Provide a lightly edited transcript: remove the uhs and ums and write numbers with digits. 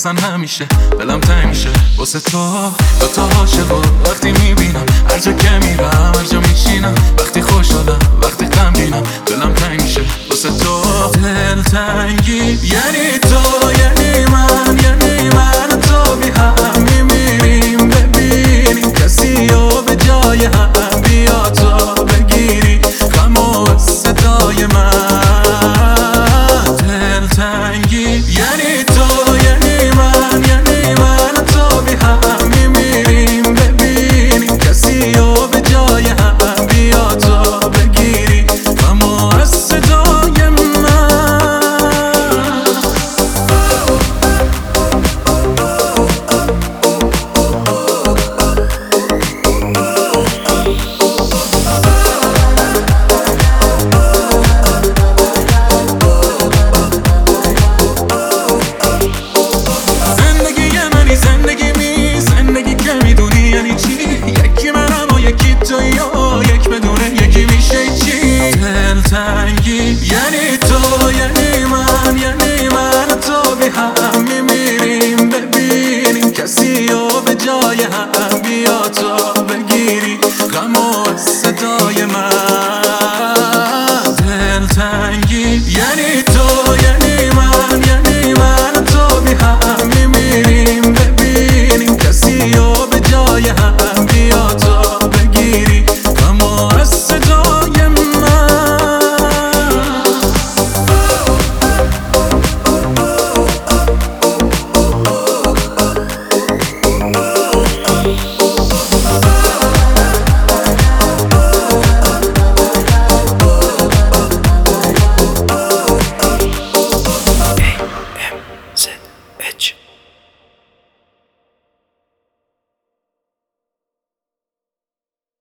اصلا همیشه دلم تنگ میشه واسه تو دوتا عاشقو وقتی میبینم، هر جا که میرم هر جا میشینم، وقتی خوشحالم وقتی غمگینم دلم تنگ میشه واسه تو. دلتنگی یعنی تو، یعنی من تو بی هم میمیریم، ببینیم کسی رو به جای هم بیا تو بگیری غم و صدای من. دلتنگی یعنی تو، یعنی من تو بی هم میمیریم، ببینیم کسی رو به جای هم بیا تو بگیری غم و صدای من. دلتنگی یعنی تو، یعنی من تو بی هم میمیریم، ببینیم کسی رو به جای هم